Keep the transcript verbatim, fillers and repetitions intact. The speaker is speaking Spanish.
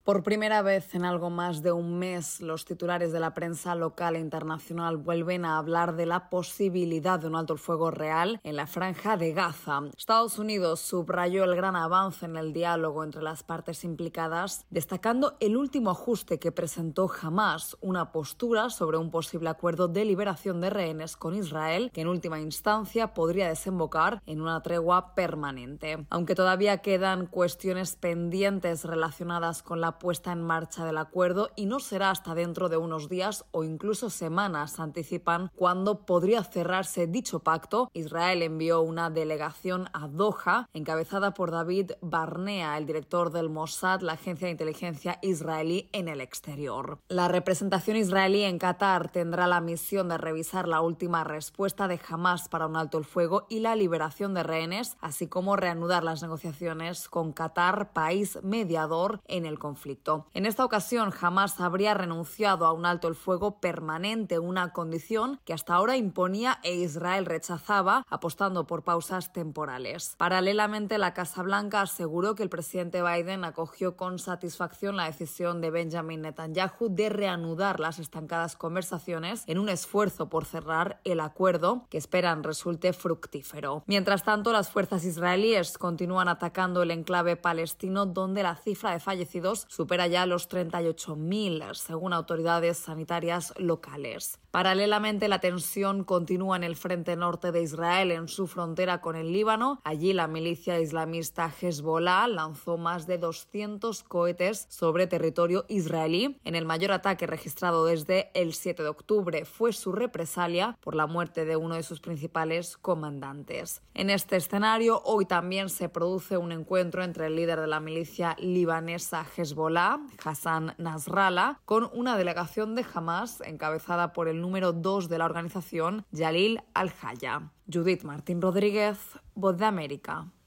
Por primera vez en algo más de un mes, los titulares de la prensa local e internacional vuelven a hablar de la posibilidad de un alto el fuego real en la Franja de Gaza. Estados Unidos subrayó el gran avance en el diálogo entre las partes implicadas, destacando el último ajuste que presentó Hamás, una postura sobre un posible acuerdo de liberación de rehenes con Israel, que en última instancia podría desembocar en una tregua permanente. Aunque todavía quedan cuestiones pendientes relacionadas con la puesta en marcha del acuerdo y no será hasta dentro de unos días o incluso semanas, anticipan, cuando podría cerrarse dicho pacto. Israel envió una delegación a Doha, encabezada por David Barnea, el director del Mossad, la agencia de inteligencia israelí en el exterior. La representación israelí en Qatar tendrá la misión de revisar la última respuesta de Hamás para un alto el fuego y la liberación de rehenes, así como reanudar las negociaciones con Qatar, país mediador en el conflicto. En esta ocasión, Hamás habría renunciado a un alto el fuego permanente, una condición que hasta ahora imponía e Israel rechazaba, apostando por pausas temporales. Paralelamente, la Casa Blanca aseguró que el presidente Biden acogió con satisfacción la decisión de Benjamin Netanyahu de reanudar las estancadas conversaciones en un esfuerzo por cerrar el acuerdo, que esperan resulte fructífero. Mientras tanto, las fuerzas israelíes continúan atacando el enclave palestino, donde la cifra de fallecidos supera ya los treinta y ocho mil, según autoridades sanitarias locales. Paralelamente, la tensión continúa en el frente norte de Israel, en su frontera con el Líbano. Allí, la milicia islamista Hezbollah lanzó más de doscientos cohetes sobre territorio israelí. En el mayor ataque registrado desde el siete de octubre fue su represalia por la muerte de uno de sus principales comandantes. En este escenario, hoy también se produce un encuentro entre el líder de la milicia libanesa Hezbollah, Hassan Nasrallah, con una delegación de Hamás encabezada por el número dos de la organización, Jalil Al-Haya. Judith Martín Rodríguez, Voz de América.